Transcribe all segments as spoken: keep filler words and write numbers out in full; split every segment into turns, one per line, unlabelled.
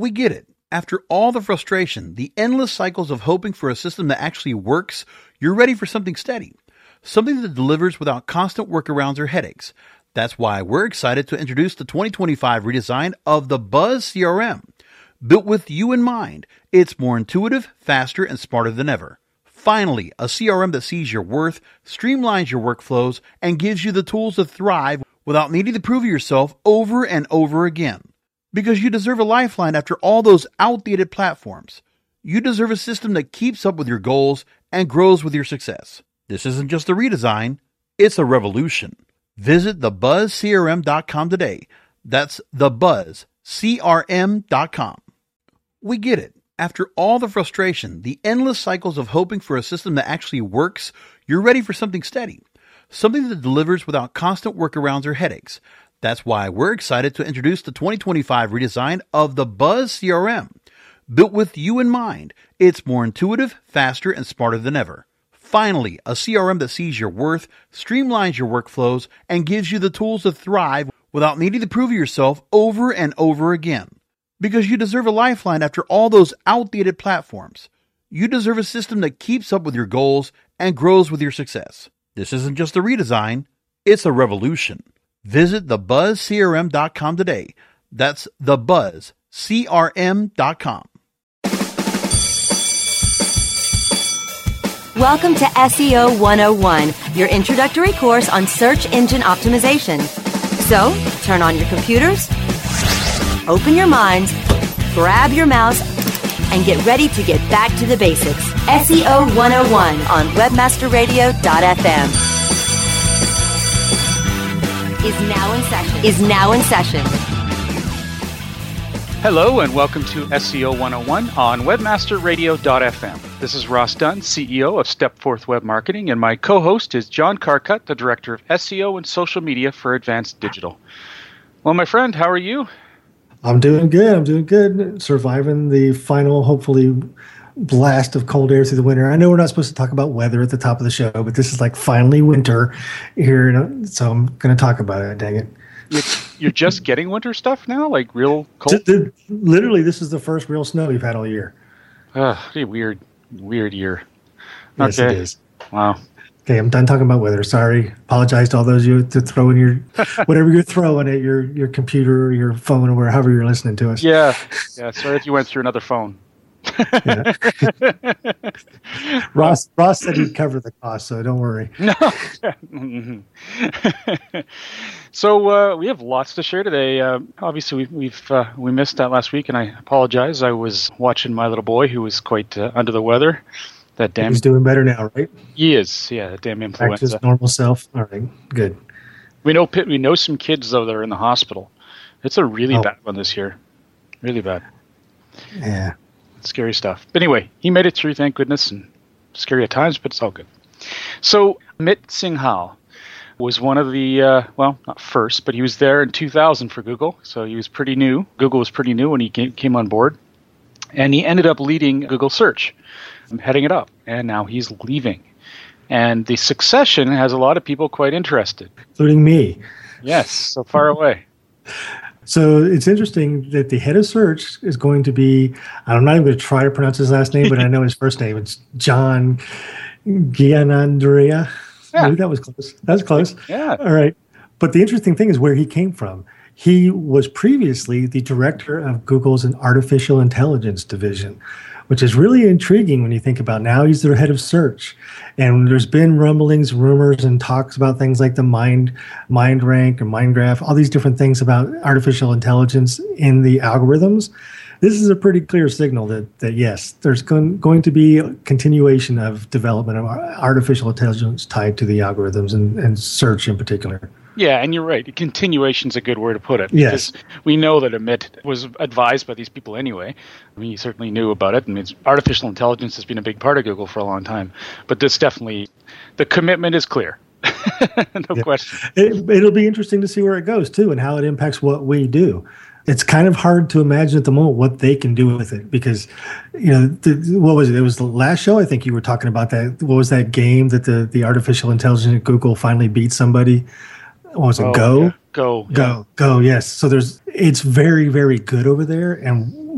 We get it. After all the frustration, the endless cycles of hoping for a system that actually works, you're ready for something steady. Something that delivers without constant workarounds or headaches. That's why we're excited to introduce the twenty twenty-five redesign of the Buzz C R M. Built with you in mind, it's more intuitive, faster, and smarter than ever. Finally, a C R M that sees your worth, streamlines your workflows, and gives you the tools to thrive without needing to prove yourself over and over again. Because you deserve a lifeline after all those outdated platforms. You deserve a system that keeps up with your goals and grows with your success. This isn't just a redesign, it's a revolution. Visit the buzz c r m dot com today. That's the buzz c r m dot com. We get it. After all the frustration, the endless cycles of hoping for a system that actually works, you're ready for something steady. Something that delivers without constant workarounds or headaches. That's why we're excited to introduce the twenty twenty-five redesign of the Buzz C R M. Built with you in mind, it's more intuitive, faster, and smarter than ever. Finally, a C R M that sees your worth, streamlines your workflows, and gives you the tools to thrive without needing to prove yourself over and over again. Because you deserve a lifeline after all those outdated platforms. You deserve a system that keeps up with your goals and grows with your success. This isn't just a redesign, it's a revolution. Visit the buzz c r m dot com today. That's the buzz c r m dot com.
Welcome to S E O one oh one, your introductory course on search engine optimization. So, turn on your computers, open your minds, grab your mouse, and get ready to get back to the basics. S E O one oh one on webmaster radio dot f m. Is now in session. Is now in session.
Hello and welcome to S E O one oh one on webmaster radio dot f m. This is Ross Dunn, C E O of Stepforth Web Marketing, and my co-host is John Carcutt, the Director of S E O and Social Media for Advanced Digital. Well, my friend, how are you?
I'm doing good. I'm doing good. Surviving the final, hopefully, blast of cold air through the winter. I know we're not supposed to talk about weather at the top of the show, but this is like finally winter here, so I'm going to talk about it. Dang it!
You're, you're just getting winter stuff now, like real cold.
The, the, literally, this is the first real snow we've had all year.
Ugh, what a weird, weird year.
Yes,
okay.
it is.
Wow.
Okay, I'm done talking about weather. Sorry. Apologize to all those you to throw in your whatever you're throwing at your your computer or your phone or wherever you're listening to us.
Yeah. Yeah. Sorry if you went through another phone.
Yeah. Ross Ross said he'd cover the cost, so don't worry.
No. So uh, we have lots to share today. Uh, obviously, we, we've uh, we missed that last week, and I apologize. I was watching my little boy, who was quite uh, under the weather. That damn.
He's doing better now, right?
He is. Yeah, that damn influenza.
Back to his normal self. All right, good.
We know we know some kids though that are in the hospital. It's a really
oh.
bad one this year. Really bad.
Yeah.
Scary stuff. But anyway, he made it through, thank goodness, and scary at times, but it's all good. So Amit Singhal was one of the, uh, well, not first, but he was there in two thousand for Google. So he was pretty new. Google was pretty new when he came, came on board. And he ended up leading Google Search, heading it up. And now he's leaving. And the succession has a lot of people quite interested.
Including me.
Yes, so far away.
So it's interesting that the head of search is going to be, I'm not even going to try to pronounce his last name, but I know his first name. It's John Giannandrea.
Yeah.
Maybe that was close. That was close.
Yeah.
All right. But the interesting thing is where he came from. He was previously the director of Google's artificial intelligence division, which is really intriguing when you think about now he's the head of search. And there's been rumblings, rumors, and talks about things like the Mind, Mind Rank or Mind Graph, all these different things about artificial intelligence in the algorithms. This is a pretty clear signal that, that yes, there's going, going to be a continuation of development of artificial intelligence tied to the algorithms and, and search in particular.
Yeah, and you're right. Continuation is a good word to put it.
Yes.
Because we know that Amit was advised by these people anyway. I mean, he certainly knew about it. I mean, artificial intelligence has been a big part of Google for a long time. But this definitely, the commitment is clear. No
yeah.
question.
It, it'll be interesting to see where it goes, too, and how it impacts what we do. It's kind of hard to imagine at the moment what they can do with it because, you know, the, what was it? It was the last show, I think you were talking about that. What was that game that the, the artificial intelligence at Google finally beat somebody? What was it?
Oh,
Go?
Yeah. Go.
Go.
Yeah.
Go, yes. So there's, it's very, very good over there. And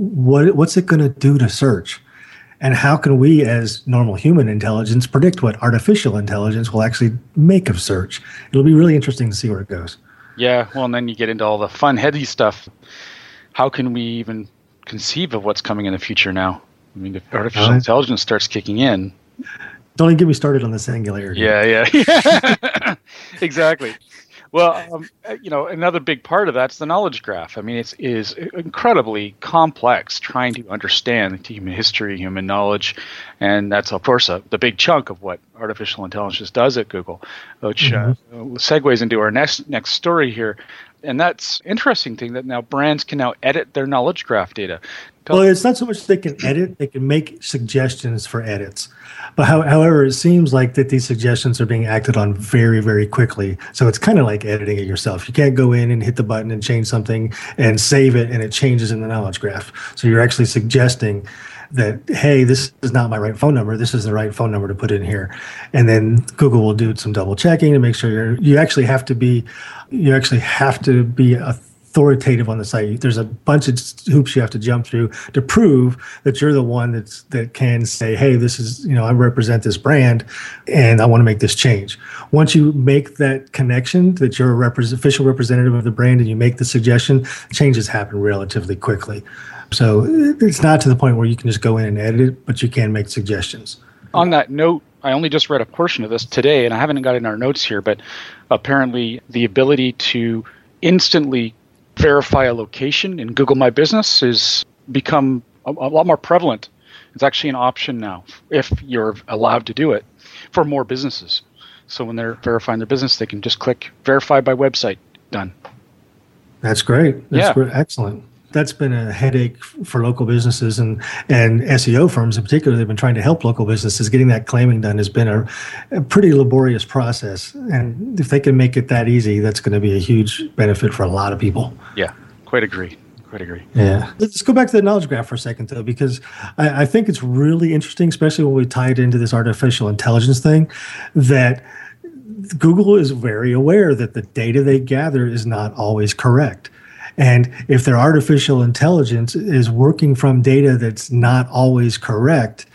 what what's it going to do to search? And how can we, as normal human intelligence, predict what artificial intelligence will actually make of search? It'll be really interesting to see where it goes.
Yeah, well, and then you get into all the fun, heady stuff. How can we even conceive of what's coming in the future now? I mean, if artificial uh, intelligence starts kicking in.
Don't even get me started on the singularity.
Yeah, yeah, yeah. Exactly. Well, um, you know, another big part of that's the knowledge graph. I mean, it's is incredibly complex trying to understand human history, human knowledge, and that's of course a, the big chunk of what artificial intelligence does at Google, which mm-hmm. uh, segues into our next next story here. And that's interesting thing that now brands can now edit their knowledge graph data.
Well, it's not so much they can edit; they can make suggestions for edits. But how, however, it seems like that these suggestions are being acted on very, very quickly. So it's kind of like editing it yourself. You can't go in and hit the button and change something and save it, and it changes in the knowledge graph. So you're actually suggesting that, hey, this is not my right phone number. This is the right phone number to put in here. And then Google will do some double checking to make sure you're, you actually have to be, you actually have to be a authoritative on the site. There's a bunch of hoops you have to jump through to prove that you're the one that's that can say, hey, this is, you know, I represent this brand and I want to make this change. Once you make that connection that you're a repre- official representative of the brand and you make the suggestion, changes happen relatively quickly. So it's not to the point where you can just go in and edit it, but you can make suggestions.
On that note, I only just read a portion of this today, and I haven't got it in our notes here, but apparently the ability to instantly verify a location in Google My Business has become a, a lot more prevalent. It's actually an option now if you're allowed to do it for more businesses. So when they're verifying their business, they can just click verify by website. Done.
That's great. That's
yeah.
great. Excellent. That's been a headache for local businesses and, and S E O firms in particular. They've been trying to help local businesses. Getting that claiming done has been a, a pretty laborious process. And if they can make it that easy, that's going to be a huge benefit for a lot of people.
Yeah, quite agree. Quite agree.
Yeah. Let's go back to the knowledge graph for a second, though, because I, I think it's really interesting, especially when we tie it into this artificial intelligence thing, that Google is very aware that the data they gather is not always correct. And if their artificial intelligence is working from data that's not always correct,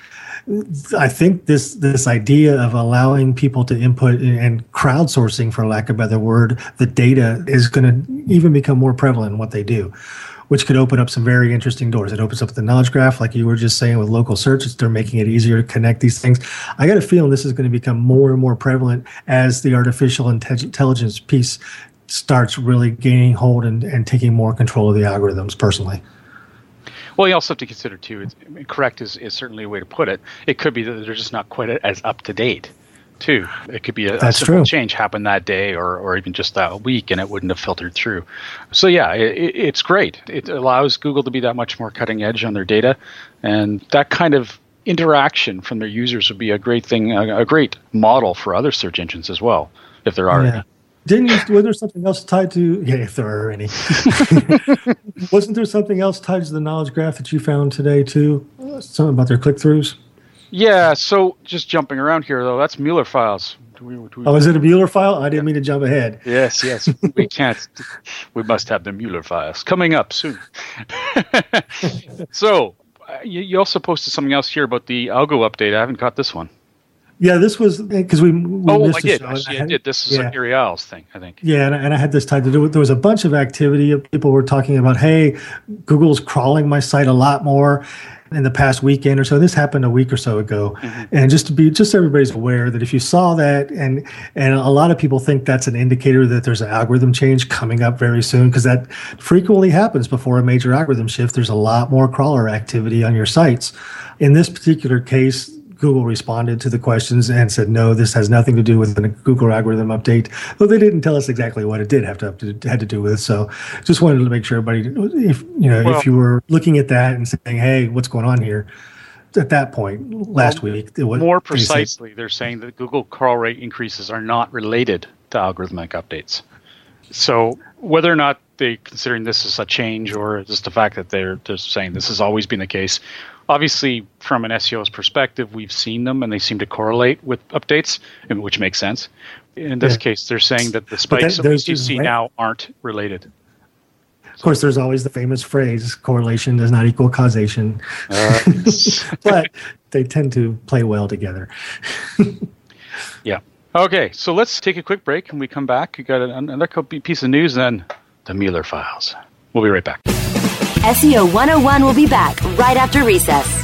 I think this this idea of allowing people to input and crowdsourcing, for lack of a better word, the data is going to even become more prevalent in what they do, which could open up some very interesting doors. It opens up the knowledge graph, like you were just saying with local search. They're making it easier to connect these things. I got a feeling this is going to become more and more prevalent as the artificial intelligence piece starts really gaining hold and, and taking more control of the algorithms personally.
Well, you also have to consider, too, it's, correct is, is certainly a way to put it. It could be that they're just not quite as up to date, too. It could be a, a simple true. change happened that day or, or even just that week, and it wouldn't have filtered through. So, yeah, it, it's great. It allows Google to be that much more cutting edge on their data, and that kind of interaction from their users would be a great thing, a, a great model for other search engines as well, if there are
yeah.
any.
Didn't you, was there something else tied to, yeah, if there are any, wasn't there something else tied to the knowledge graph that you found today too? Something about their click-throughs?
Yeah, so just jumping around here though, that's Mueller files. Do we, do we,
oh, is it a Mueller file? I didn't mean to jump ahead.
Yes, yes, we can't, we must have the Mueller files coming up soon. So, you, you also posted something else here about the algo update. I haven't got this one.
Yeah, this was because we, we
oh,
missed
I did.
the show.
Actually,
I,
I
had,
did. This is
yeah.
a Gary Isles thing, I think.
Yeah, and, and I had this tied to do with, there was a bunch of activity. People were talking about, hey, Google's crawling my site a lot more in the past weekend or so. This happened a week or so ago. Mm-hmm. And just to be, just so everybody's aware that if you saw that, and and a lot of people think that's an indicator that there's an algorithm change coming up very soon, because that frequently happens before a major algorithm shift. There's a lot more crawler activity on your sites. In this particular case, Google responded to the questions and said, no, this has nothing to do with a Google algorithm update. Though they didn't tell us exactly what it did have to, have to had to do with. So just wanted to make sure everybody, if you know, well, if you were looking at that and saying, hey, what's going on here? At that point, last well, week. It was,
more precisely, they they're saying that Google crawl rate increases are not related to algorithmic updates. So whether or not they're considering this as a change or just the fact that they're just saying this has always been the case, obviously, from an S E O's perspective, we've seen them and they seem to correlate with updates, which makes sense. In this yeah. case, they're saying that the spikes that, that we see right. now aren't related.
Of course, there's always the famous phrase, correlation does not equal causation. Uh, but they tend to play well together.
Yeah. Okay, so let's take a quick break. When we come back, we got another piece of news, and then the Mueller files. We'll be right back.
S E O one oh one will be back right after recess.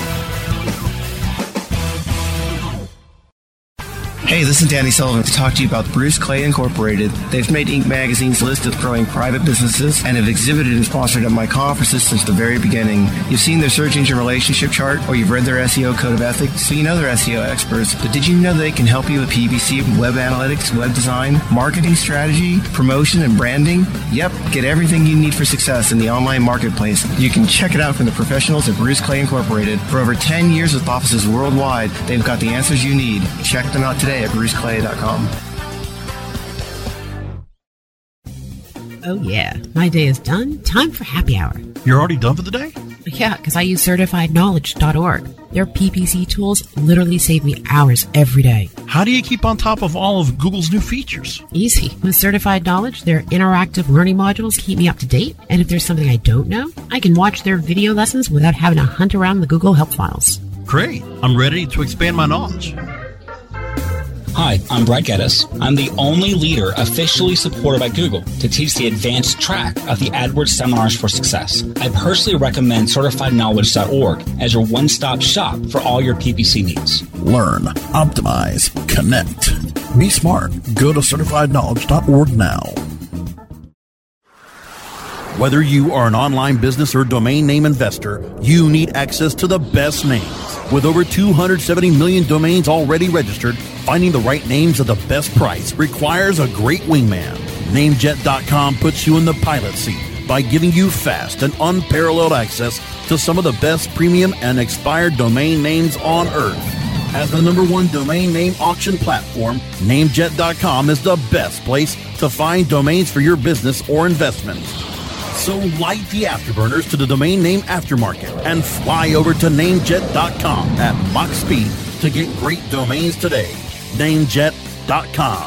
Hey, this is Danny Sullivan to talk to you about Bruce Clay Incorporated. They've made Inc Magazine's list of growing private businesses and have exhibited and sponsored at my conferences since the very beginning. You've seen their search engine relationship chart, or you've read their S E O code of ethics, so you know they're S E O experts. But did you know they can help you with P P C, web analytics, web design, marketing strategy, promotion, and branding? Yep, get everything you need for success in the online marketplace. You can check it out from the professionals at Bruce Clay Incorporated. For over ten years with offices worldwide, they've got the answers you need. Check them out today at bruce clay dot com.
Oh yeah, my day is done. Time for happy hour.
You're already done for the day?
Yeah, because I use certified knowledge dot org. Their P P C tools literally save me hours every day.
How do you keep on top of all of Google's new features?
Easy. With Certified Knowledge, their interactive learning modules keep me up to date. And if there's something I don't know, I can watch their video lessons without having to hunt around the Google Help files.
Great. I'm ready to expand my knowledge.
Hi, I'm Brad Geddes. I'm the only leader officially supported by Google to teach the advanced track of the AdWords Seminars for Success. I personally recommend certified knowledge dot org as your one-stop shop for all your P P C needs.
Learn, optimize, connect. Be smart. Go to certified knowledge dot org now.
Whether you are an online business or domain name investor, you need access to the best names. With over two hundred seventy million domains already registered, finding the right names at the best price requires a great wingman. Namejet dot com puts you in the pilot seat by giving you fast and unparalleled access to some of the best premium and expired domain names on earth. As the number one domain name auction platform, Namejet dot com is the best place to find domains for your business or investment. So light the afterburners to the domain name aftermarket and fly over to Namejet dot com at Mach speed to get great domains today. Namejet dot com.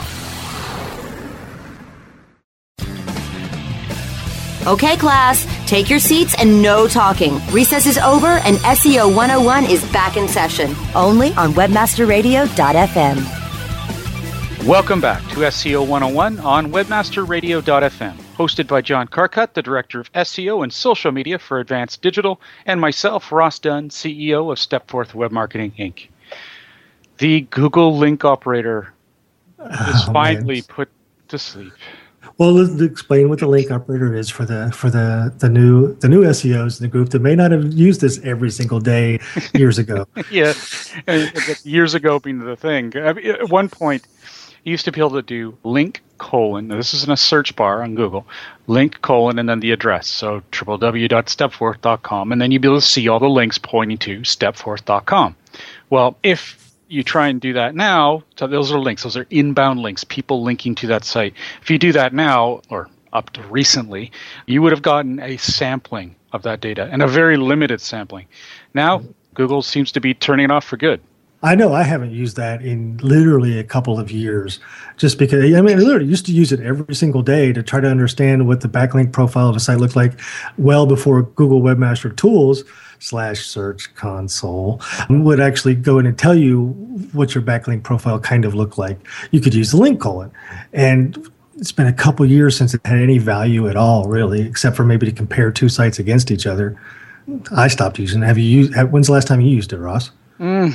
Okay, class, take your seats and no talking. Recess is over and S E O one oh one is back in session, only on webmaster radio dot f m.
Welcome back to S E O one oh one on webmaster radio dot f m, hosted by John Carcutt, the Director of S E O and Social Media for Advanced Digital, and myself, Ross Dunn, C E O of Stepforth Web Marketing, Incorporated. The Google link operator is oh, finally man. put to sleep.
Well, let's explain what the link operator is for the for the, the new the new S E Os in the group that may not have used this every single day years ago.
Yeah, years ago being the thing. I mean, at one point, you used to be able to do link colon. Now, this is in a search bar on Google. Link colon and then the address. So w w w dot stepforth dot com, and then you'd be able to see all the links pointing to stepforth dot com. Well, if you try and do that now, so those are links. Those are inbound links, people linking to that site. If you do that now, or up to recently, you would have gotten a sampling of that data, and a very limited sampling. Now, Google seems to be turning it off for good.
I know I haven't used that in literally a couple of years, just because, I mean, I literally used to use it every single day to try to understand what the backlink profile of a site looked like well before Google Webmaster Tools slash Search Console would actually go in and tell you what your backlink profile kind of looked like. You could use the link colon. And it's been a couple years since it had any value at all, really, except for maybe to compare two sites against each other. I stopped using it. Have you used, when's the last time you used it, Ross?
Mm.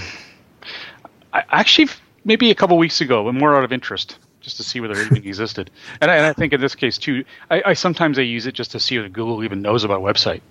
I, actually, maybe a couple weeks ago, and more out of interest, just to see whether anything existed. And I, and I think in this case, too, I, I sometimes I use it just to see whether Google even knows about a website.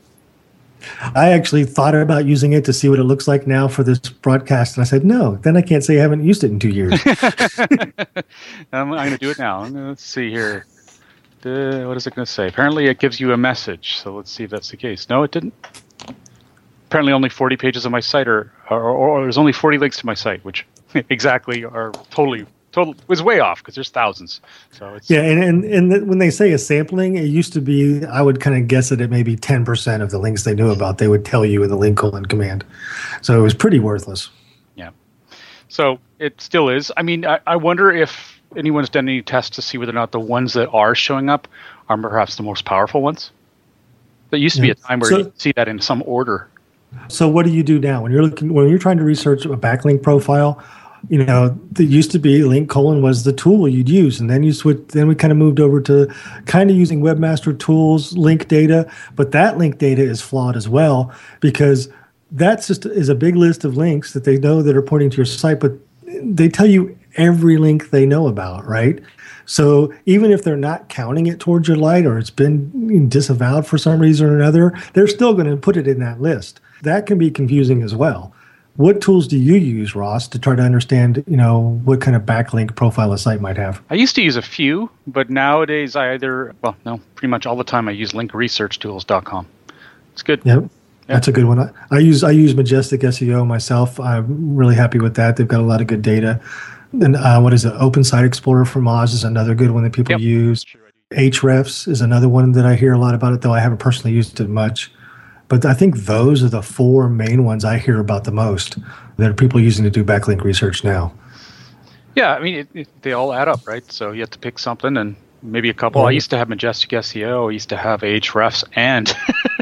I actually thought about using it to see what it looks like now for this broadcast, and I said, no, then I can't say I haven't used it in two years.
I'm, I'm going to do it now. Let's see here. Uh, what is it going to say? Apparently it gives you a message, so let's see if that's the case. No, it didn't. Apparently only forty pages of my site are, or, or, or there's only forty links to my site, which exactly are totally, total was way off because there's thousands. So it's
yeah, and and, and the, when they say a sampling, it used to be, I would kind of guess that it maybe ten percent of the links they knew about, they would tell you in the link colon command. So it was pretty worthless.
Yeah. So it still is. I mean, I, I wonder if anyone's done any tests to see whether or not the ones that are showing up are perhaps the most powerful ones. There used to
Yeah.
be a time where
So-
you see that in some order.
So what do you do now when you're looking when you're trying to research a backlink profile? You know, there used to be link colon was the tool you'd use, and then you switch. Then we kind of moved over to kind of using Webmaster Tools link data, but that link data is flawed as well because that's just is a big list of links that they know that are pointing to your site, but they tell you every link they know about, right? So even if they're not counting it towards your light or it's been disavowed for some reason or another, they're still going to put it in that list. That can be confusing as well. What tools do you use, Ross, to try to understand, you know, what kind of backlink profile a site might have?
I used to use a few, but nowadays I either, well, no, pretty much all the time I use link research tools dot com. It's good.
Yep. That's a good one. I, I use I use Majestic S E O myself. I'm really happy with that. They've got a lot of good data. And uh, what is it? Open Site Explorer from Oz is another good one that people
Yep.
use. Ahrefs is another one that I hear a lot about it, though I haven't personally used it much. But I think those are the four main ones I hear about the most that are people using to do backlink research now.
Yeah, I mean, it, it, they all add up, right? So you have to pick something and maybe a couple. I
Mhm.
used to have Majestic S E O. I used to have Ahrefs and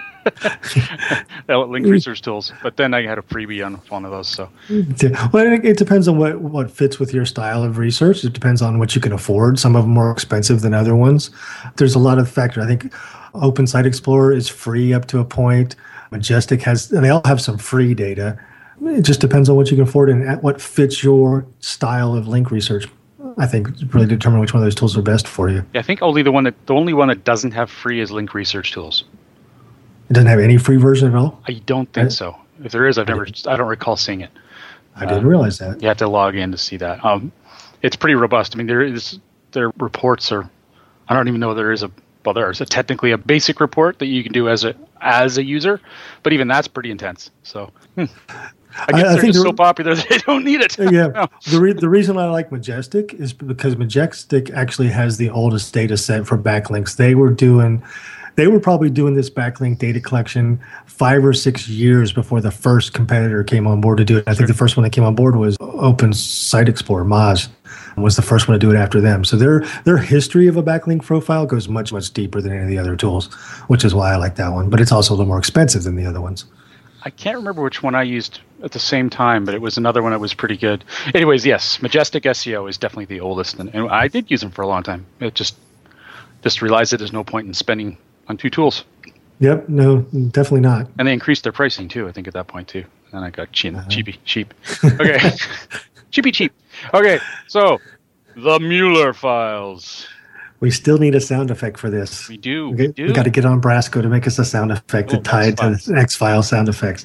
link research tools. But then I had a freebie on one of those. So
Yeah. Well, it, it depends on what, what fits with your style of research. It depends on what you can afford. Some of them are more expensive than other ones. There's a lot of factors. I think Open Site Explorer is free up to a point. Majestic has, and they all have some free data. It just depends on what you can afford and at what fits your style of link research. I think really determine which one of those tools are best for you.
yeah, I think only the one that the only one that doesn't have free is link research tools.
It doesn't have any free version at all.
I don't think
I-
so. If there is, I've never. I don't recall seeing it.
I didn't realize that.
You have to log in to see that. Um, it's pretty robust. I mean, there is their reports are. I don't even know if there is a. Well, there's a technically a basic report that you can do as a as a user, but even that's pretty intense. So hmm. I guess
I
they're
think
just
the-
so popular that they don't need it.
Yeah, the re- the reason I like Majestic is because Majestic actually has the oldest data set for backlinks. They were doing, they were probably doing this backlink data collection five or six years before the first competitor came on board to do it. I think the first one that came on board was Open Site Explorer, Moz, was the first one to do it after them. So their their history of a backlink profile goes much much deeper than any of the other tools, which is why I like that one. But it's also a little more expensive than the other ones.
I can't remember which one I used at the same time, but it was another one that was pretty good. Anyways, yes, Majestic S E O is definitely the oldest, and, and I did use them for a long time. It just just realized that there's no point in spending on two tools,
Yep, no, definitely not.
and they increased their pricing too. I think at that point too, and I got cheap, cheapy cheap. Okay, cheapy cheap. Okay, so the Mueller files.
We still need a sound effect for this.
We do.
Okay,
We do.
we got to get on Brasco to make us a sound effect
Oh,
to tie it to
X-Files.
the X-File sound effects.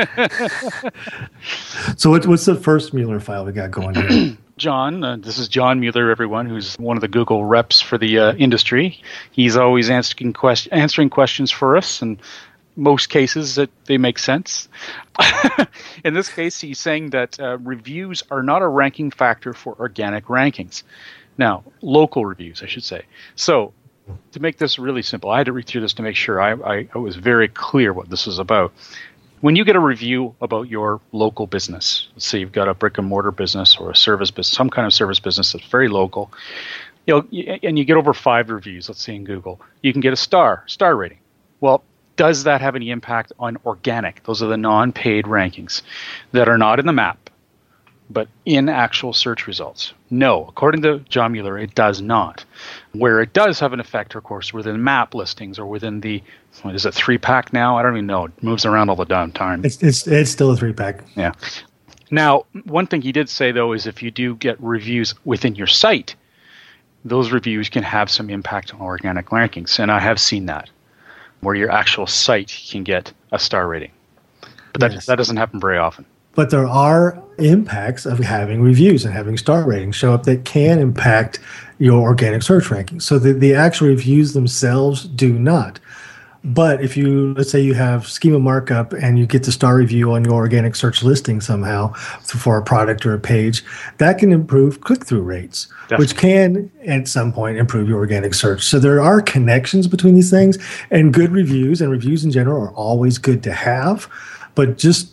So what, what's the first Mueller file we got going here?
John, uh, this is John Mueller, everyone, who's one of the Google reps for the uh, industry. He's always answering, quest- answering questions for us, and most cases that they make sense. In this case, he's saying that uh, reviews are not a ranking factor for organic rankings. Now, local reviews, I should say. So, to make this really simple, I had to read through this to make sure I, I, I was very clear what this is about. When you get a review about your local business, let's say you've got a brick and mortar business or a service business, some kind of service business that's very local, you know, y- and you get over five reviews, let's say in Google, you can get a star, star rating. Well, does that have any impact on organic? Those are the non-paid rankings that are not in the map, but in actual search results. No, according to John Mueller, it does not. Where it does have an effect, of course, within map listings or within the, what is it, three-pack now? I don't even know. It moves around all the damn time.
It's it's it's still a three pack.
Yeah. Now, one thing he did say, though, is if you do get reviews within your site, those reviews can have some impact on organic rankings. And I have seen that, where your actual site can get a star rating. But that,
Yes.
that doesn't happen very often.
But there are impacts of having reviews and having star ratings show up that can impact your organic search rankings. So the, the actual reviews themselves do not. But if you, let's say you have schema markup and you get the star review on your organic search listing somehow for a product or a page, that can improve click-through rates, which can at some point improve your organic search. So there are connections between these things, and good reviews and reviews in general are always good to have. But just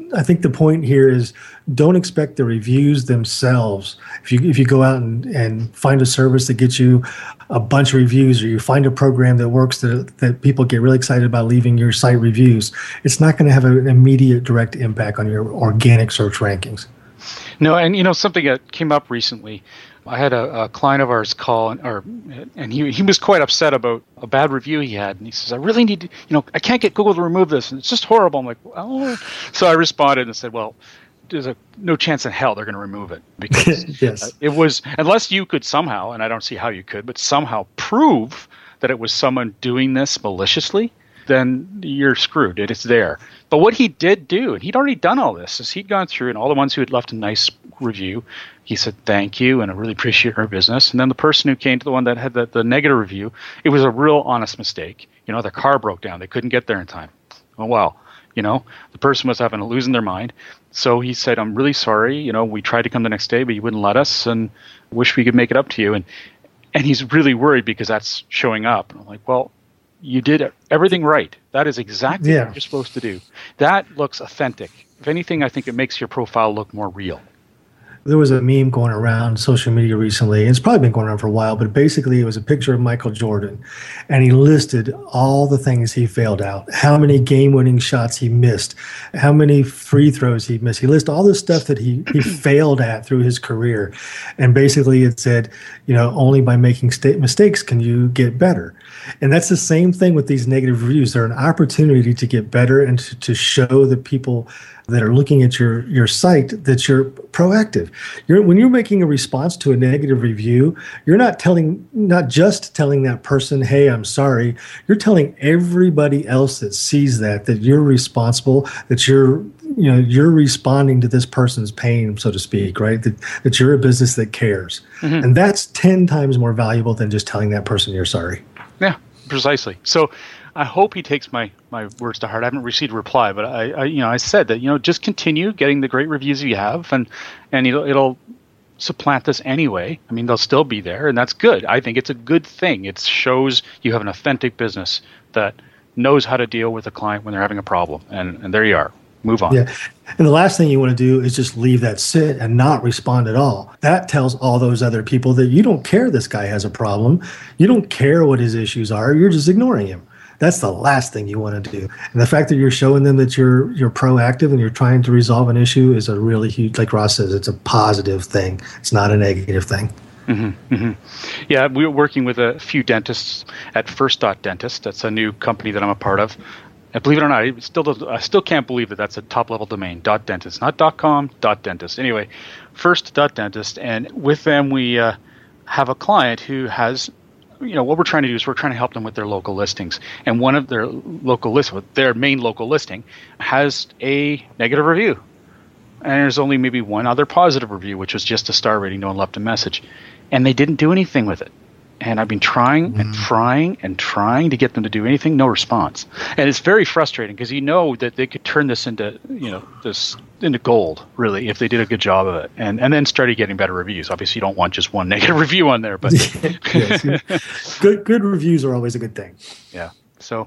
I think the point here is don't expect the reviews themselves. If you if you go out and, and find a service that gets you a bunch of reviews, or you find a program that works that that people get really excited about leaving your site reviews, it's not going to have an immediate direct impact on your organic search rankings.
No, and you know, something that came up recently, I had a, a client of ours call, and, or, and he he was quite upset about a bad review he had. And he says, I really need to, you know, I can't get Google to remove this. And it's just horrible. I'm like, oh. So I responded and said, well, there's a no chance in hell they're going to remove it. Because
yes.
uh, it was, unless you could somehow, and I don't see how you could, but somehow prove that it was someone doing this maliciously, then you're screwed. It is there. But what he did do, and he'd already done all this, is he'd gone through, and all the ones who had left a nice review, he said, thank you, and I really appreciate her business. And then the person who came to the one that had the, the negative review, it was a real honest mistake. You know, their car broke down. They couldn't get there in time. Oh, well, you know, the person was having a losing their mind. So he said, I'm really sorry. You know, we tried to come the next day, but you wouldn't let us, and wish we could make it up to you. And and he's really worried because that's showing up. And I'm like, well, you did everything right. That is exactly
yeah.
what you're supposed to do. That looks authentic. If anything, I think it makes your profile look more real.
There was a meme going around social media recently. It's probably been going around for a while, but basically it was a picture of Michael Jordan, and he listed all the things he failed out, how many game-winning shots he missed, how many free throws he missed. He listed all the stuff that he, he failed at through his career. And basically it said, you know, only by making sta- mistakes can you get better. And that's the same thing with these negative reviews. They're an opportunity to get better and to, to show the people that are looking at your, your site that you're proactive. You're, when you're making a response to a negative review, you're not telling, not just telling that person, hey, I'm sorry. You're telling everybody else that sees that, that you're responsible, that you're, you know, you're responding to this person's pain, so to speak, right? That, that you're a business that cares. Mm-hmm. And that's ten times more valuable than just telling that person you're sorry.
Yeah, precisely. So I hope he takes my, my words to heart. I haven't received a reply, but I, I you know I said that, you know, just continue getting the great reviews you have, and and it'll it'll supplant this anyway. I mean, they'll still be there, and that's good. I think it's a good thing. It shows you have an authentic business that knows how to deal with a client when they're having a problem, and and there you are. Move on.
Yeah. And the last thing you want to do is just leave that sit and not respond at all. That tells all those other people that you don't care this guy has a problem. You don't care what his issues are. You're just ignoring him. That's the last thing you want to do. And the fact that you're showing them that you're you're proactive and you're trying to resolve an issue is a really huge, like Ross says, it's a positive thing. It's not a negative thing.
Mm-hmm, mm-hmm. Yeah, we're working with a few dentists at First Dot Dentist. That's a new company that I'm a part of. And believe it or not, I still does, I still can't believe that that's a top level domain. Dot dentist, not dot com. Dot dentist. Anyway, First Dot Dentist, and with them we uh, have a client who has, you know, what we're trying to do is we're trying to help them with their local listings, and one of their local list, their main local listing, has a negative review, and there's only maybe one other positive review, which was just a star rating. No one left a message, and they didn't do anything with it. And I've been trying and trying and trying to get them to do anything, no response. And it's very frustrating because you know that they could turn this into, you know, this into gold, really, if they did a good job of it. And and then started getting better reviews. Obviously, you don't want just one negative review on there, but
yes, good good reviews are always a good thing.
Yeah. So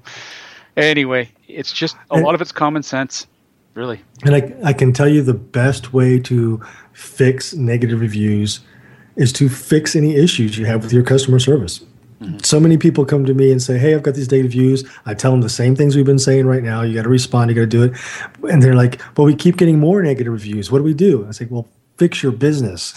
anyway, it's just a lot of it's common sense, really.
And I I can tell you the best way to fix negative reviews is to fix any issues you have with your customer service. Mm-hmm. So many people come to me and say, hey, I've got these negative reviews. I tell them the same things we've been saying right now. You got to respond. You got to do it. And they're like, well, we keep getting more negative reviews. What do we do? I say, well, fix your business.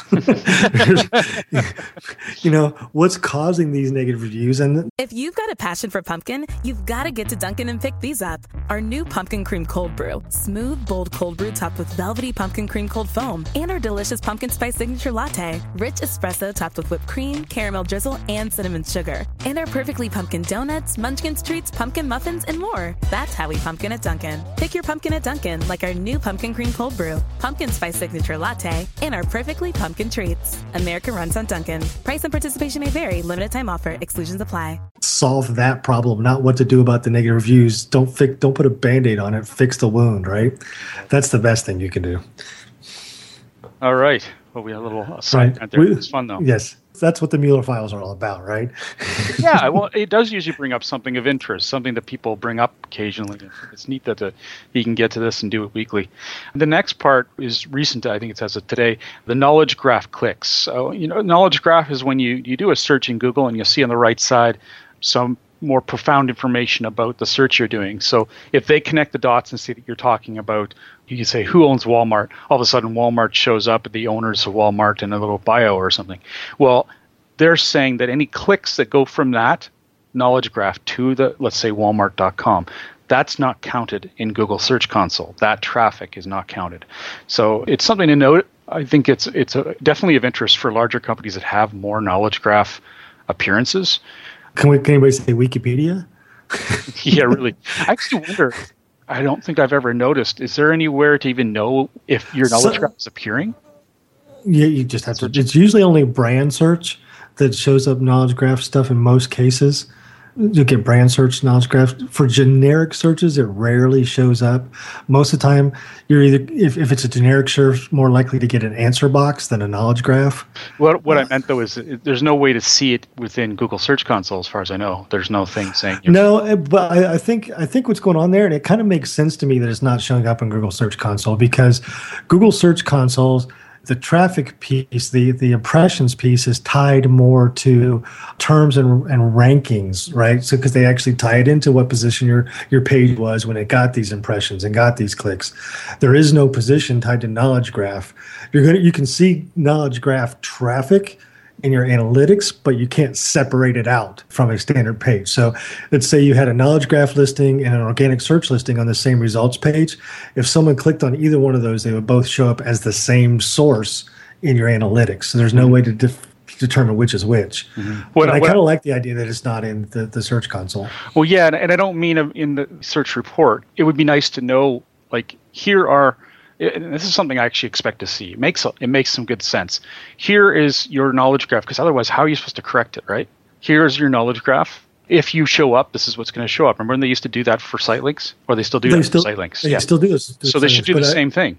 You know, what's causing these negative reviews? And
if you've got a passion for pumpkin, you've got to get to Dunkin' and pick these up. Our new pumpkin cream cold brew, smooth, bold cold brew topped with velvety pumpkin cream cold foam, and our delicious pumpkin spice signature latte, rich espresso topped with whipped cream, caramel drizzle, and cinnamon sugar, and our perfectly pumpkin donuts, munchkins treats, pumpkin muffins, and more. That's how we pumpkin at Dunkin'. Pick your pumpkin at Dunkin', like our new pumpkin cream cold brew, pumpkin spice signature latte, and our perfectly pumpkin treats. America runs on Dunkin'. Price and participation may vary. Limited time offer. Exclusions apply.
Solve that problem, not what to do about the negative reviews. Don't fix, don't put a Band-Aid on it. Fix the wound, right? That's the best thing you can do.
All right. Well, we had a little side
right.
there.
We,
it's fun, though.
Yes. That's what the Mueller files are all about, right?
Yeah, well, it does usually bring up something of interest, something that people bring up occasionally. It's neat that the, you can get to this and do it weekly. The next part is recent, I think it says it today, the knowledge graph clicks. So, you know, knowledge graph is when you, you do a search in Google and you'll see on the right side some more profound information about the search you're doing. So if they connect the dots and see that you're talking about, you can say, who owns Walmart? All of a sudden, Walmart shows up, the owners of Walmart in a little bio or something. Well, they're saying that any clicks that go from that knowledge graph to the, let's say, walmart dot com, that's not counted in Google Search Console. That traffic is not counted. So it's something to note. I think it's it's a, definitely of interest for larger companies that have more knowledge graph appearances.
Can we? Can anybody say Wikipedia?
Yeah, really. I actually wonder. I don't think I've ever noticed. Is there anywhere to even know if your knowledge so, graph is appearing?
Yeah, you just have to. It's usually only brand search that shows up knowledge graph stuff in most cases. You get brand search knowledge graph. For generic searches, it rarely shows up. Most of the time, you're either, if, if it's a generic search, more likely to get an answer box than a knowledge graph.
What what uh, I meant, though, is there's no way to see it within Google Search Console, as far as I know. There's no thing saying...
No, but I, I think I think what's going on there, and it kind of makes sense to me that it's not showing up in Google Search Console, because Google Search Console's the traffic piece, the, the impressions piece is tied more to terms and, and rankings, right? So because they actually tie it into what position your, your page was when it got these impressions and got these clicks. There is no position tied to knowledge graph. You're gonna you can see knowledge graph traffic in your analytics, but you can't separate it out from a standard page. So let's say you had a knowledge graph listing and an organic search listing on the same results page. If someone clicked on either one of those, they would both show up as the same source in your analytics. So there's no way to def- determine which is which. Mm-hmm. What, I kind of like the idea that it's not in the, the search console.
Well, yeah, and, and I don't mean in the search report. It would be nice to know, like, here are... And this is something I actually expect to see. It makes it makes some good sense. Here is your knowledge graph, because otherwise, how are you supposed to correct it, right? Here's your knowledge graph. If you show up, this is what's going to show up. Remember when they used to do that for site links? Or they still do
they
that
still,
for site links?
They
yeah.
still do this.
So they should do the I, same thing.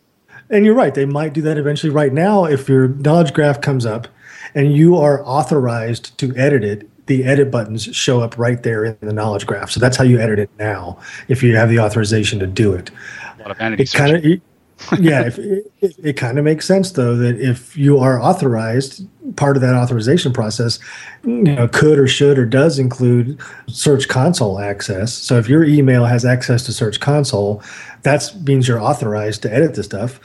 And you're right. They might do that eventually. Right now, if your knowledge graph comes up and you are authorized to edit it, the edit buttons show up right there in the knowledge graph. So that's how you edit it now, if you have the authorization to do it.
A lot of vanity
it kind of yeah, if, it, it, it kind of makes sense, though, that if you are authorized, part of that authorization process, you know, could or should or does include Search Console access. So if your email has access to Search Console, that means you're authorized to edit the stuff.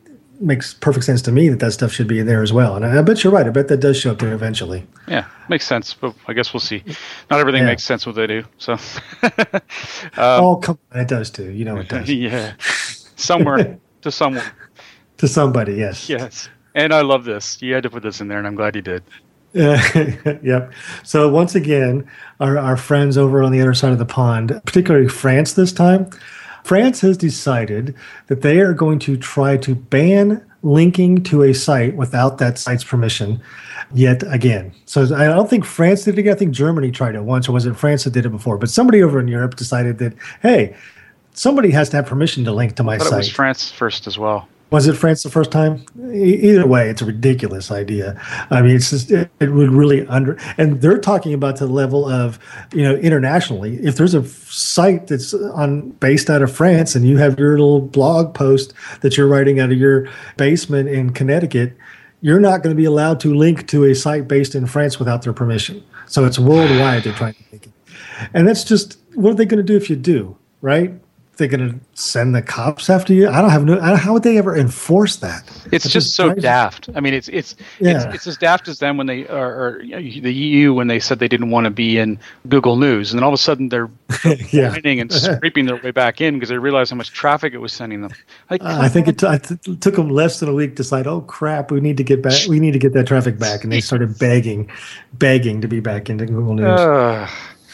Makes perfect sense to me that that stuff should be in there as well. And I, I bet you're right. I bet that does show up there eventually.
Yeah, makes sense. But I guess we'll see. Not everything yeah. makes sense what they do. So, um,
oh, come on, it does too. You know it does.
Yeah, somewhere. To someone.
To somebody, yes.
Yes. And I love this. You had to put this in there, and I'm glad you did.
Uh, yep. So once again, our, our friends over on the other side of the pond, particularly France this time, France has decided that they are going to try to ban linking to a site without that site's permission yet again. So I don't think France did it again. I think Germany tried it once, or was it France that did it before? But somebody over in Europe decided that, hey, somebody has to have permission to link to my
I thought
site.
It was France first as well.
Was it France the first time? E- either way, it's a ridiculous idea. I mean, it's just, it, it would really under, and they're talking about the level of, you know, internationally. If there's a site that's on based out of France and you have your little blog post that you're writing out of your basement in Connecticut, you're not going to be allowed to link to a site based in France without their permission. So it's worldwide they're trying to make it. And that's just, what are they going to do if you do, right? They're going to send the cops after you. I don't have no. I don't, how would they ever enforce that?
It's just, just so daft. I mean, it's it's, yeah. it's it's as daft as them when they are, or the E U when they said they didn't want to be in Google News, and then all of a sudden they're
yeah.
finding and scraping their way back in because they realized how much traffic it was sending them. Like,
uh, I think it, t- it t- took them less than a week to decide. Oh crap, we need to get back. We need to get that traffic back, and they started begging, begging to be back into Google News.
Uh,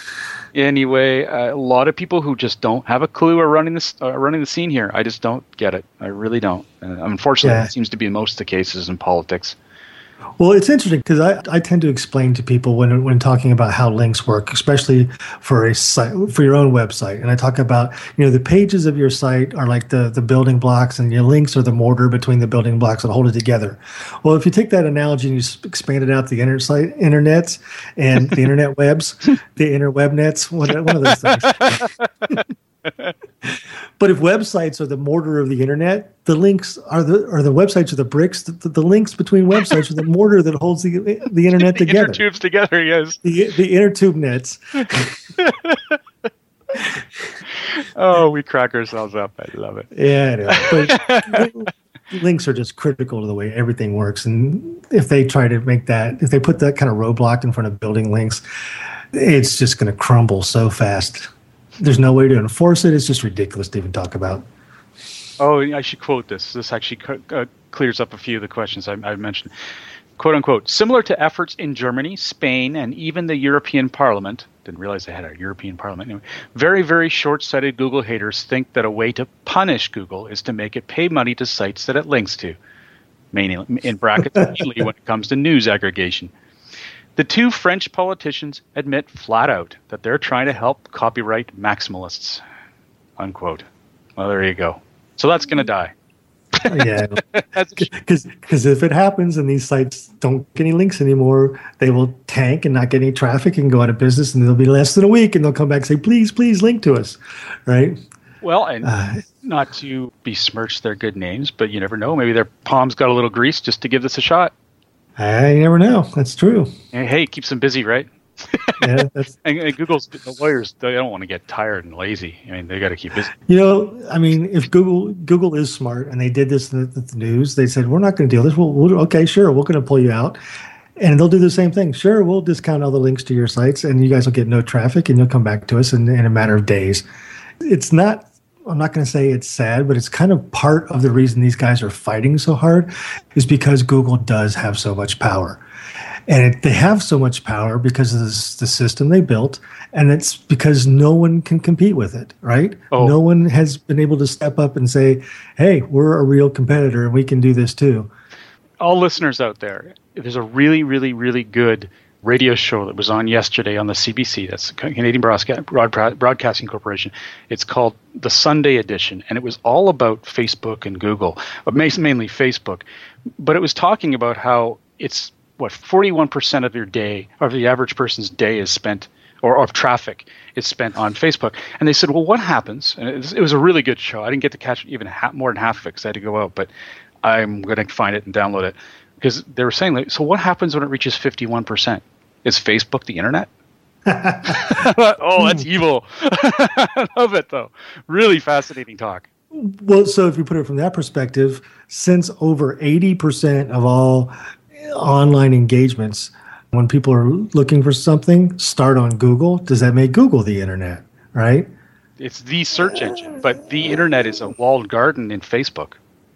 Anyway, uh, a lot of people who just don't have a clue are running this, uh, running the scene here. I just don't get it. I really don't. Uh, unfortunately, yeah. That seems to be most of the cases in politics.
Well, it's interesting because I, I tend to explain to people when when talking about how links work, especially for a site, for your own website. And I talk about, you know, the pages of your site are like the, the building blocks, and your links are the mortar between the building blocks that hold it together. Well, if you take that analogy and you expand it out to the inter site, internets and the internet webs, the interweb nets, one, one of those things. But if websites are the mortar of the internet, the links are the or the websites are the bricks. The, the, the links between websites are the mortar that holds the the internet
the
together.
Inner tubes together, yes.
The the inner tube nets.
Oh, we crack ourselves up. I love it.
Yeah, I know. But links are just critical to the way everything works. And if they try to make that, if they put that kind of roadblock in front of building links, it's just going to crumble so fast. There's no way to enforce it. It's just ridiculous to even talk about.
Oh, I should quote this. This actually uh, clears up a few of the questions I, I mentioned. Quote unquote, similar to efforts in Germany, Spain, and even the European Parliament. Didn't realize they had a European Parliament. Anyway, very, very short-sighted Google haters think that a way to punish Google is to make it pay money to sites that it links to. Mainly, in brackets, mainly when it comes to news aggregation. The two French politicians admit flat out that they're trying to help copyright maximalists, unquote. Well, there you go. So that's going to die.
Yeah, because if it happens and these sites don't get any links anymore, they will tank and not get any traffic and go out of business, and they'll be less than a week, and they'll come back and say, please, please link to us, right?
Well, and uh, not to besmirch their good names, but you never know. Maybe their palms got a little grease just to give this a shot.
I never know. That's true.
Hey, hey, keeps them busy, right?
Yeah, that's
and, and Google's the lawyers. They don't want to get tired and lazy. I mean, they got to keep busy.
You know, I mean, if Google Google is smart and they did this in the, the news, they said we're not going to deal with this. We'll, we'll okay, sure, we're going to pull you out, and they'll do the same thing. Sure, we'll discount all the links to your sites, and you guys will get no traffic, and you'll come back to us in, in a matter of days. It's not. I'm not going to say it's sad, but it's kind of part of the reason these guys are fighting so hard is because Google does have so much power. And it, they have so much power because of this, the system they built, and it's because no one can compete with it, right?
Oh.
No one has been able to step up and say, hey, we're a real competitor and we can do this too.
All listeners out there, there's a really, really, really good radio show that was on yesterday on the C B C. That's Canadian Broadcasting Corporation. It's called the Sunday Edition, and it was all about Facebook and Google, but mainly Facebook. But it was talking about how it's, what, forty-one percent of your day, or the average person's day is spent, or of traffic is spent on Facebook. And they said, well, what happens? And it was, it was a really good show. I didn't get to catch even half, more than half of it because I had to go out, but I'm going to find it and download it. Because they were saying, like, so what happens when it reaches fifty-one percent? Is Facebook the internet? Oh, that's evil. I love it, though. Really fascinating talk.
Well, so if you put it from that perspective, since over eighty percent of all online engagements, when people are looking for something, start on Google, does that make Google the internet, right?
It's the search engine, but the internet is a walled garden in Facebook.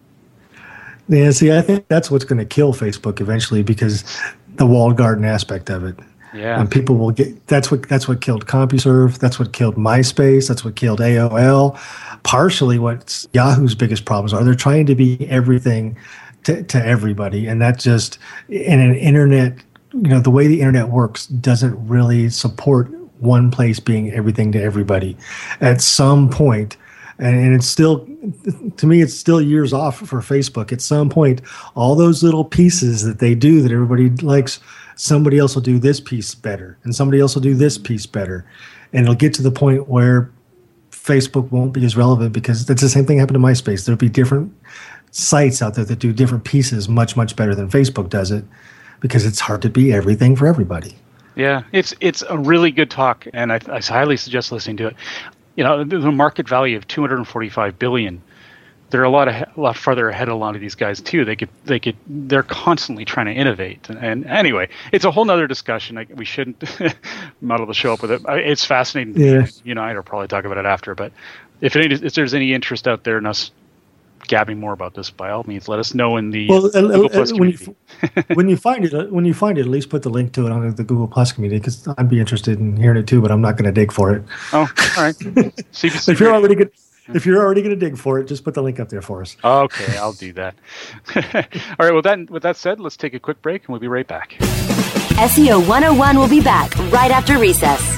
Yeah, see, I think that's what's going to kill Facebook eventually, because the walled garden aspect of it.
Yeah.
And people will get, that's what that's what killed CompuServe, that's what killed MySpace, that's what killed A O L. Partially what Yahoo's biggest problems are, they're trying to be everything to, to everybody. And that just, in an internet, you know, the way the internet works doesn't really support one place being everything to everybody. At some point, and it's still, to me, it's still years off for Facebook. At some point, all those little pieces that they do that everybody likes, somebody else will do this piece better, and somebody else will do this piece better. And it'll get to the point where Facebook won't be as relevant, because that's the same thing happened to MySpace. There'll be different sites out there that do different pieces much, much better than Facebook does it, because it's hard to be everything for everybody.
Yeah, it's it's a really good talk, and I, I highly suggest listening to it. You know, the market value of two hundred forty-five billion dollars. They're a lot of, a lot farther ahead of a lot of these guys too. They could, they could, they're constantly trying to innovate. And, and anyway, it's a whole nother discussion. I, we shouldn't muddle the show up with it. It's fascinating.
Yeah.
You and I will probably talk about it after. But if, any, if there's any interest out there in us gabbing more about this, by all means, let us know in the
well, uh,
Google
uh,
Plus
when
community.
You, when you find it, when you find it, at least put the link to it on the Google Plus community, because I'd be interested in hearing it too. But I'm not going to dig for it.
Oh, all right. C B C
if you're already good. if you're already going to dig for it, just put the link up there for us.
Okay, I'll do that. All right, well, that, with that said, let's take a quick break and we'll be right back.
S E O one oh one will be back right after recess.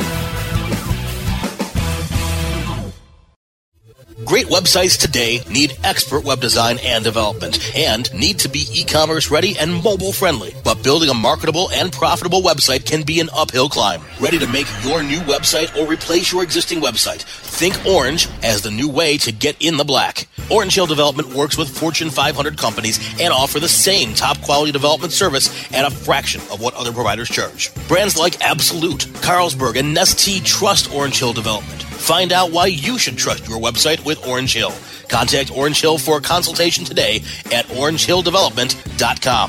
Great websites today need expert web design and development and need to be e-commerce ready and mobile friendly. But building a marketable and profitable website can be an uphill climb. Ready to make your new website or replace your existing website? Think Orange as the new way to get in the black. Orange Hill Development works with Fortune five hundred companies and offer the same top quality development service at a fraction of what other providers charge. Brands like Absolute, Carlsberg, and Nestea trust Orange Hill Development. Find out why you should trust your website with Orange Hill. Contact Orange Hill for a consultation today at orange hill development dot com.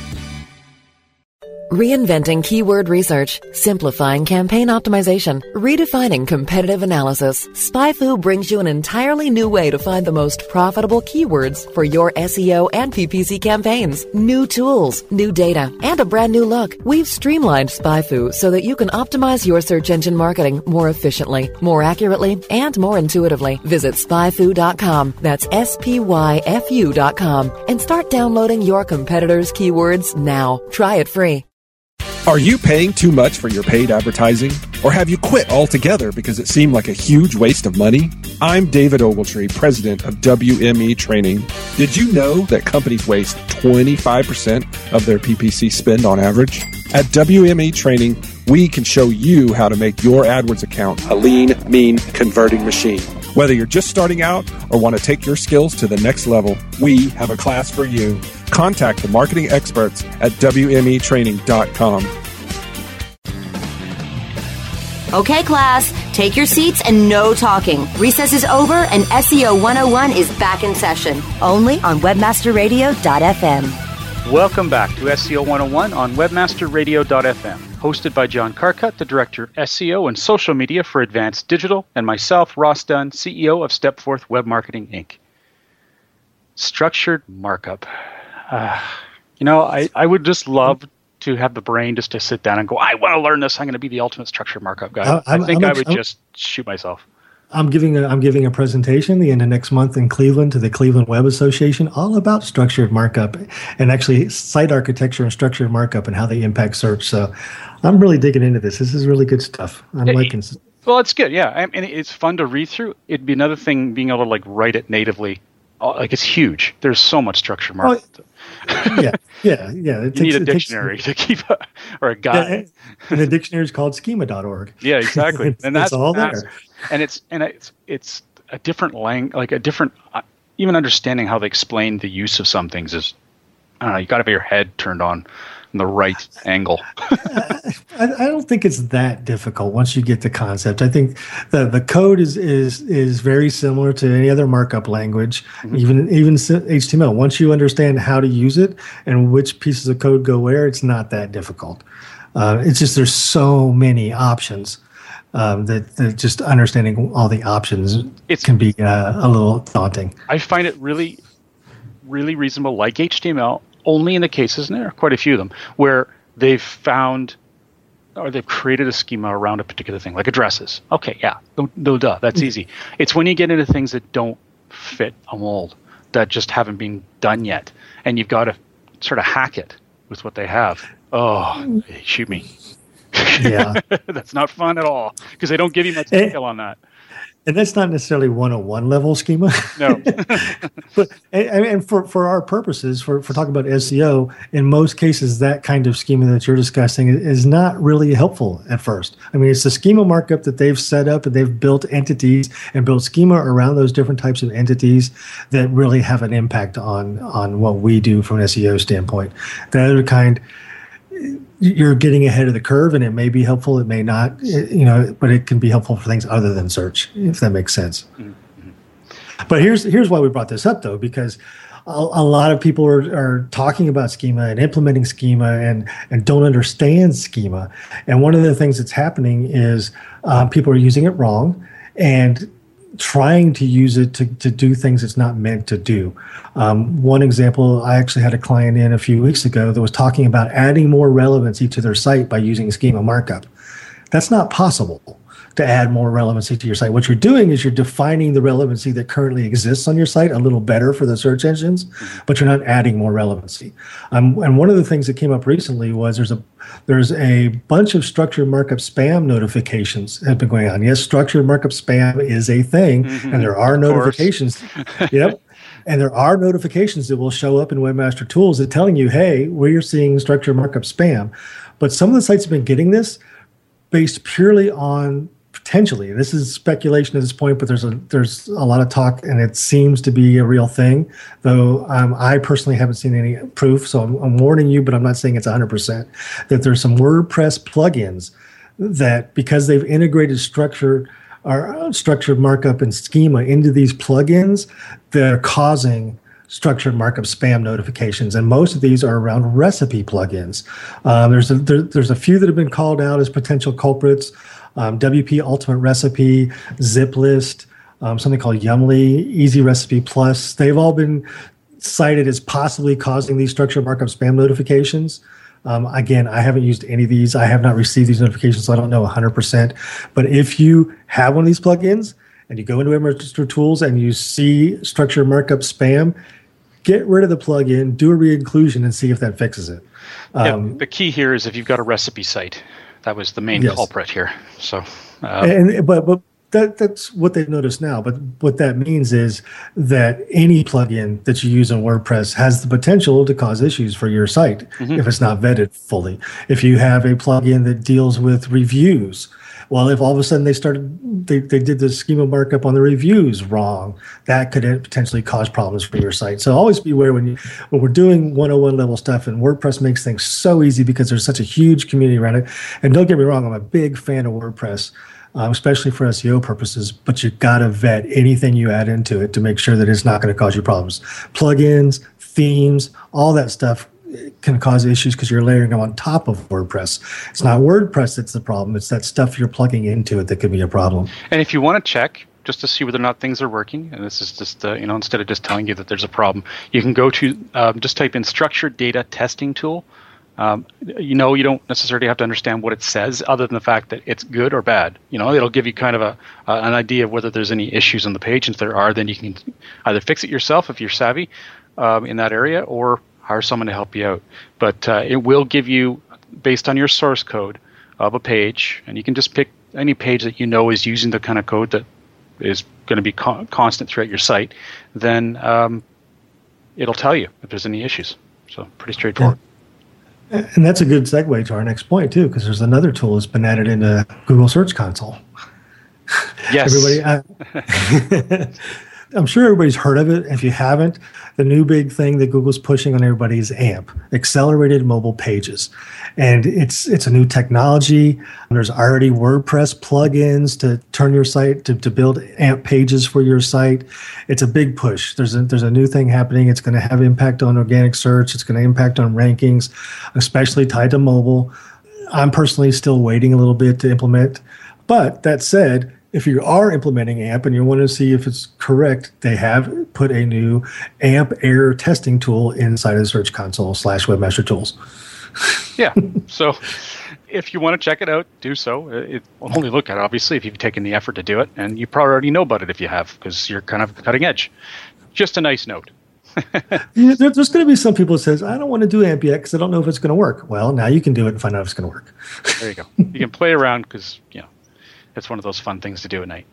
Reinventing keyword research, simplifying campaign optimization, redefining competitive analysis. SpyFu brings you an entirely new way to find the most profitable keywords for your S E O and P P C campaigns. New tools, new data, and a brand new look. We've streamlined SpyFu so that you can optimize your search engine marketing more efficiently, more accurately, and more intuitively. Visit spy fu dot com. That's S P Y F U dot com. And start downloading your competitors' keywords now. Try it free.
Are you paying too much for your paid advertising? Or have you quit altogether because it seemed like a huge waste of money? I'm David Ogletree, president of W M E Training. Did you know that companies waste twenty-five percent of their P P C spend on average? At W M E Training, we can show you how to make your AdWords account a lean, mean, converting machine. Whether you're just starting out or want to take your skills to the next level, we have a class for you. Contact the marketing experts at W M E training dot com.
Okay, class, take your seats and no talking. Recess is over and S E O one oh one is back in session, only on webmaster radio dot f m.
Welcome back to S E O one oh one on webmaster radio dot f m, hosted by John Carcutt, the Director of S E O and Social Media for Advanced Digital, and myself, Ross Dunn, C E O of Stepforth Web Marketing, Incorporated. Structured markup. Uh, you know, I, I would just love to have the brain just to sit down and go, I want to learn this. I'm going to be the ultimate structured markup guy. I, I think I'm, I would I'm, just shoot myself.
I'm giving a I'm giving a presentation the end of next month in Cleveland to the Cleveland Web Association, all about structured markup and actually site architecture and structured markup and how they impact search. So I'm really digging into this. This is really good stuff. I'm
it,
liking.
Well, it's good. Yeah, I mean, it's fun to read through. It'd be another thing being able to like write it natively. Like it's huge. There's so much structured markup.
Well, yeah, yeah, yeah.
It you takes, need a dictionary takes, to keep a, or a guide.
Yeah, and the dictionary is called schema dot org.
Yeah, exactly.
it's,
and that's
it's all
that's,
there.
And it's and it's it's a different language, like a different. Uh, even understanding how they explain the use of some things is, I don't know. You got to have your head turned on in the right angle.
I, I don't think it's that difficult once you get the concept. I think the the code is is is very similar to any other markup language, mm-hmm. even even H T M L. Once you understand how to use it and which pieces of code go where, it's not that difficult. Uh, it's just there's so many options um, that, that just understanding all the options it's, can be uh, a little daunting.
I find it really, really reasonable, like H T M L. Only in the cases, and there are quite a few of them, where they've found or they've created a schema around a particular thing, like addresses. Okay, yeah, no, no duh, that's mm-hmm. easy. It's when you get into things that don't fit a mold, that just haven't been done yet, and you've got to sort of hack it with what they have. Oh, shoot me.
Yeah.
That's not fun at all, because they don't give you much detail on that.
And that's not necessarily one oh one level schema.
No.
But and, and for, for our purposes, for, for talking about S E O, in most cases, that kind of schema that you're discussing is not really helpful at first. I mean, it's a schema markup that they've set up and they've built entities and built schema around those different types of entities that really have an impact on, on what we do from an S E O standpoint. The other kind, you're getting ahead of the curve, and it may be helpful, it may not, you know, but it can be helpful for things other than search, if that makes sense. Mm-hmm. But here's here's why we brought this up, though, because a, a lot of people are, are talking about schema and implementing schema and, and don't understand schema. And one of the things that's happening is uh, people are using it wrong and trying to use it to, to do things it's not meant to do. Um, one example, I actually had a client in a few weeks ago that was talking about adding more relevancy to their site by using schema markup. That's not possible. to add more relevancy to your site. What you're doing is you're defining the relevancy that currently exists on your site a little better for the search engines, but you're not adding more relevancy. Um, and one of the things that came up recently was there's a there's a bunch of structured markup spam notifications that have been going on. Yes, structured markup spam is a thing, mm-hmm. and there are notifications. Yep. And there are notifications that will show up in Webmaster Tools that telling you, hey, we're seeing structured markup spam. But some of the sites have been getting this based purely on potentially, this is speculation at this point, but there's a there's a lot of talk, and it seems to be a real thing. Though um, I personally haven't seen any proof, so I'm, I'm warning you, but I'm not saying it's one hundred percent, that there's some WordPress plugins that, because they've integrated structure or structured markup and schema into these plugins, that are causing structured markup spam notifications, and most of these are around recipe plugins. Um, there's a, there, there's a few that have been called out as potential culprits. Um, W P Ultimate Recipe, ZipList, um, something called Yumly, Easy Recipe Plus. They've all been cited as possibly causing these structured markup spam notifications. Um, again, I haven't used any of these. I have not received these notifications, so I don't know one hundred percent. But if you have one of these plugins and you go into Webmaster Tools and you see structured markup spam, get rid of the plugin, do a re-inclusion, and see if that fixes it. Um,
yeah, the key here is if you've got a recipe site. That was the main yes. culprit here. So, um,
and but but that that's what they've noticed now. But what that means is that any plugin that you use in WordPress has the potential to cause issues for your site mm-hmm. if it's not vetted fully. If you have a plugin that deals with reviews, well, if all of a sudden they started, they, they did the schema markup on the reviews wrong, that could potentially cause problems for your site. So always beware when you when we're doing one oh one level stuff, and WordPress makes things so easy because there's such a huge community around it. And don't get me wrong, I'm a big fan of WordPress, um, especially for S E O purposes, but you got to vet anything you add into it to make sure that it's not going to cause you problems. Plugins, themes, all that stuff can cause issues because you're layering them on top of WordPress. It's not WordPress that's the problem. It's that stuff you're plugging into it that could be a problem.
And if you want to check just to see whether or not things are working, and this is just, uh, you know, instead of just telling you that there's a problem, you can go to um, just type in Structured Data Testing Tool. Um, you know, you don't necessarily have to understand what it says other than the fact that it's good or bad. You know, it'll give you kind of a uh, an idea of whether there's any issues on the page. And if there are, then you can either fix it yourself if you're savvy um, in that area, or hire someone to help you out. But uh, it will give you, based on your source code of a page, and you can just pick any page that you know is using the kind of code that is going to be con- constant throughout your site, then um, it'll tell you if there's any issues. So pretty straightforward.
Yeah. And that's a good segue to our next point, too, because there's another tool that's been added into Google Search Console.
Yes.
Everybody, I, I'm sure everybody's heard of it. If you haven't, the new big thing that Google's pushing on everybody is AMP, Accelerated Mobile Pages. And it's it's a new technology. There's already WordPress plugins to turn your site, to, to build AMP pages for your site. It's a big push. There's a, there's a new thing happening. It's going to have impact on organic search. It's going to impact on rankings, especially tied to mobile. I'm personally still waiting a little bit to implement. But that said, if you are implementing AMP and you want to see if it's correct, they have put a new AMP error testing tool inside of the Search Console slash Webmaster Tools.
Yeah. So if you want to check it out, do so. It, only look at it, obviously, if you've taken the effort to do it. And you probably already know about it if you have, because you're kind of cutting edge. Just a nice note.
You know, there, there's going to be some people that says, I don't want to do AMP yet because I don't know if it's going to work. Well, now you can do it and find out if it's going to work.
There you go. You can play around because, you know, it's one of those fun things to do at night.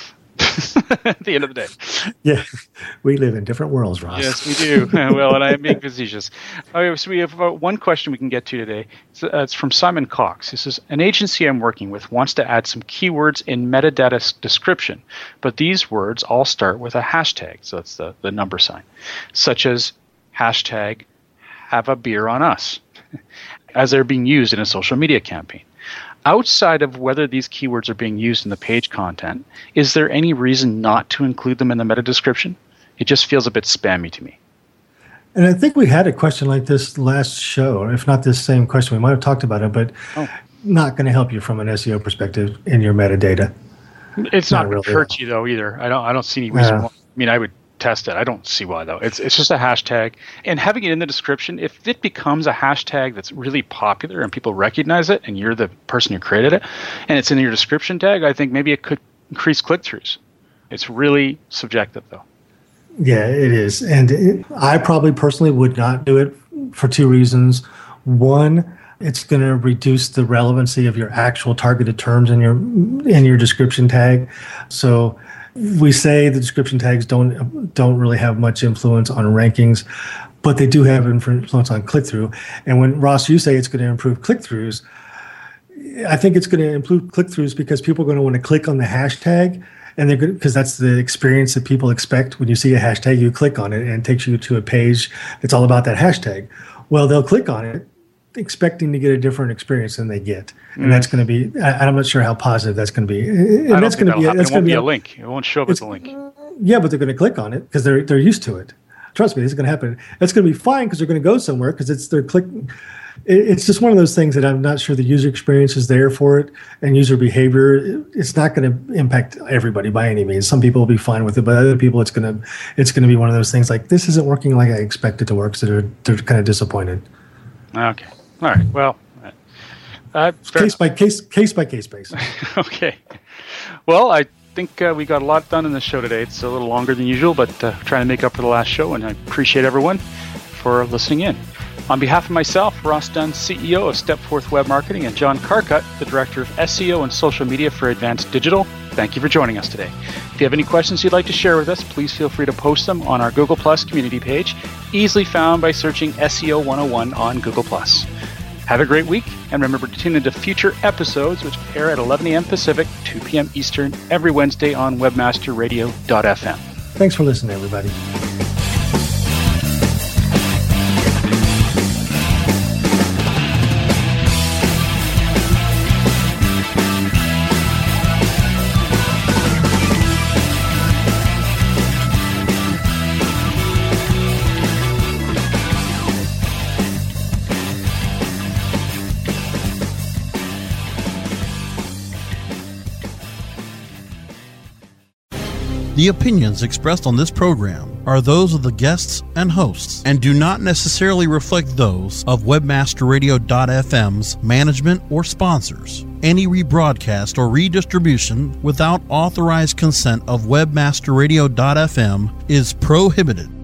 At the end of the day.
Yeah, we live in different worlds, Ross.
Yes, we do. Well, and I am being facetious. Okay, so we have uh, one question we can get to today. It's, uh, it's from Simon Cox. He says, an agency I'm working with wants to add some keywords in metadata s- description, but these words all start with a hashtag, so that's the, the number sign, such as hashtag have a beer on us, as they're being used in a social media campaign. Outside of whether these keywords are being used in the page content, is there any reason not to include them in the meta description? It just feels a bit spammy to me.
And I think we had a question like this last show, or if not this same question, we might have talked about it, but oh. not going to help you from an S E O perspective in your metadata.
It's not, not really. Hurt you though either. I don't. I don't see any reason. Yeah. Why. I mean, I would test it. I don't see why, though. It's it's just a hashtag. And having it in the description, if it becomes a hashtag that's really popular and people recognize it and you're the person who created it and it's in your description tag, I think maybe it could increase click-throughs. It's really subjective, though.
Yeah, it is. And it, I probably personally would not do it for two reasons. One, it's going to reduce the relevancy of your actual targeted terms in your in your description tag. So we say the description tags don't don't really have much influence on rankings, but they do have influence on click-through. And when, Ross, you say it's going to improve click-throughs, I think it's going to improve click-throughs because people are going to want to click on the hashtag, and they're good because that's the experience that people expect. When you see a hashtag, you click on it, and it takes you to a page that's all about that hashtag. Well, they'll click on it expecting to get a different experience than they get, and mm. that's going to be. I, I'm not sure how positive that's going to be. And
I
that's going to be. That's
it won't
be
be
a,
a link. It won't show up as a link.
Yeah, but they're going to click on it because they're they're used to it. Trust me, this is going to happen. It's going to be fine because they're going to go somewhere because it's they're clicking. It's just one of those things that I'm not sure the user experience is there for it, and user behavior. It's not going to impact everybody by any means. Some people will be fine with it, but other people, it's going to it's going to be one of those things like this isn't working like I expected to work, so they're they're kind of disappointed.
Okay, all right. Well, uh,
case by case, case by case basis.
Okay. Well, I think uh, we got a lot done in the show today. It's a little longer than usual, but uh, trying to make up for the last show, and I appreciate everyone for listening in. On behalf of myself, Ross Dunn, C E O of Stepforth Web Marketing, and John Carcutt, the Director of S E O and Social Media for Advanced Digital, thank you for joining us today. If you have any questions you'd like to share with us, please feel free to post them on our Google Plus community page, easily found by searching S E O one oh one on Google Plus. Have a great week, and remember to tune into future episodes, which air at eleven a.m. Pacific, two p.m. Eastern, every Wednesday on webmaster radio dot f m.
Thanks for listening, everybody.
The opinions expressed on this program are those of the guests and hosts and do not necessarily reflect those of webmaster radio dot f m's management or sponsors. Any rebroadcast or redistribution without authorized consent of webmaster radio dot f m is prohibited.